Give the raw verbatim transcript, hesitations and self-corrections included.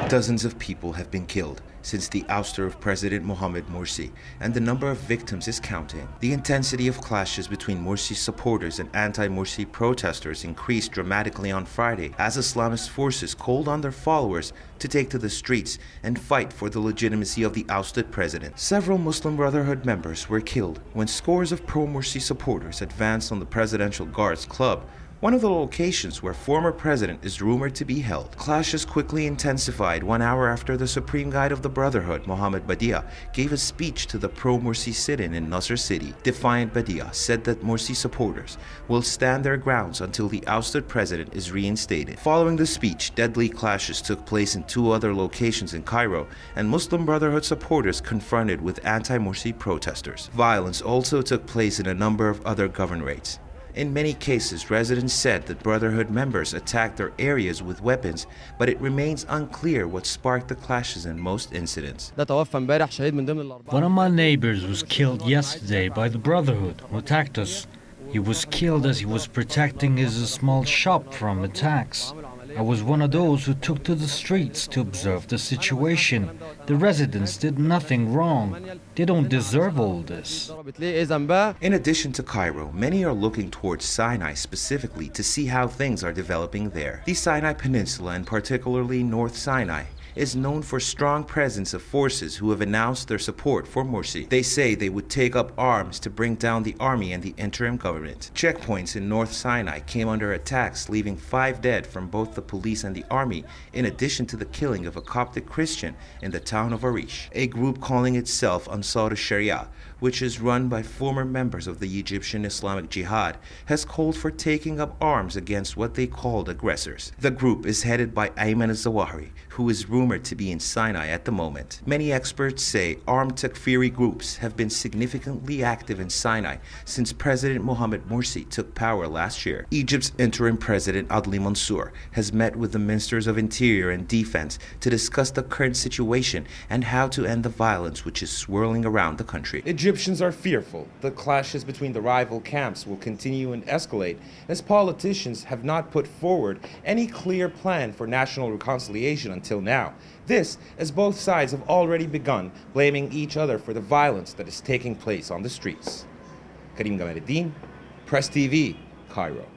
Dozens of people have been killed since the ouster of President Mohamed Morsi, and the number of victims is counting. The intensity of clashes between Morsi supporters and anti-Morsi protesters increased dramatically on Friday as Islamist forces called on their followers to take to the streets and fight for the legitimacy of the ousted president. Several Muslim Brotherhood members were killed when scores of pro-Morsi supporters advanced on the Presidential Guards Club, one of the locations where former president is rumored to be held. Clashes quickly intensified one hour after the Supreme Guide of the Brotherhood, Mohamed Badia, gave a speech to the pro-Morsi sit-in in Nasr City. Defiant Badia said that Morsi supporters will stand their grounds until the ousted president is reinstated. Following the speech, deadly clashes took place in two other locations in Cairo, and Muslim Brotherhood supporters confronted with anti-Morsi protesters. Violence also took place in a number of other governorates. In many cases, residents said that Brotherhood members attacked their areas with weapons, but it remains unclear what sparked the clashes in most incidents. One of my neighbors was killed yesterday by the Brotherhood who attacked us. He was killed as he was protecting his small shop from attacks. I was one of those who took to the streets to observe the situation. The residents did nothing wrong. They don't deserve all this. In addition to Cairo, many are looking towards Sinai specifically to see how things are developing there. The Sinai Peninsula, and particularly North Sinai, is known for strong presence of forces who have announced their support for Morsi. They say they would take up arms to bring down the army and the interim government. Checkpoints in North Sinai came under attacks, leaving five dead from both the police and the army, in addition to the killing of a Coptic Christian in the town of Arish. A group calling itself Ansar al-Sharia, which is run by former members of the Egyptian Islamic Jihad, has called for taking up arms against what they called aggressors. The group is headed by Ayman al-Zawahiri, who is rumored to be in Sinai at the moment. Many experts say armed Takfiri groups have been significantly active in Sinai since President Mohamed Morsi took power last year. Egypt's interim president Adli Mansour has met with the ministers of Interior and Defense to discuss the current situation and how to end the violence which is swirling around the country. Egyptians are fearful the clashes between the rival camps will continue and escalate, as politicians have not put forward any clear plan for national reconciliation until now. This, as both sides have already begun blaming each other for the violence that is taking place on the streets. Karim Gamareddin, Press T V, Cairo.